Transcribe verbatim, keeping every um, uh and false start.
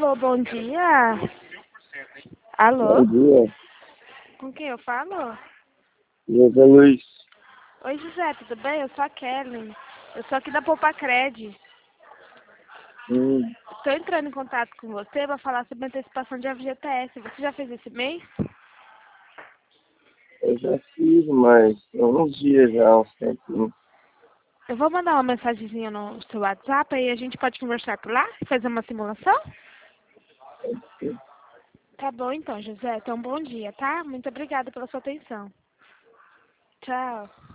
Alô, bom dia. Alô? Bom dia, Com quem eu falo? José Luiz. Oi, José, tudo bem? Eu sou a Kelly. Eu sou aqui da Poupa Cred. Hum, Estou entrando em contato com você para falar sobre a antecipação de F G T S. Você já fez esse mês? eu já fiz, mas há uns dias já, uns tempinhos. Eu vou mandar uma mensagenzinha no seu WhatsApp aí a gente pode conversar por lá e fazer uma simulação? Tá bom então, José. Então, bom dia, tá? Muito obrigada pela sua atenção. Tchau.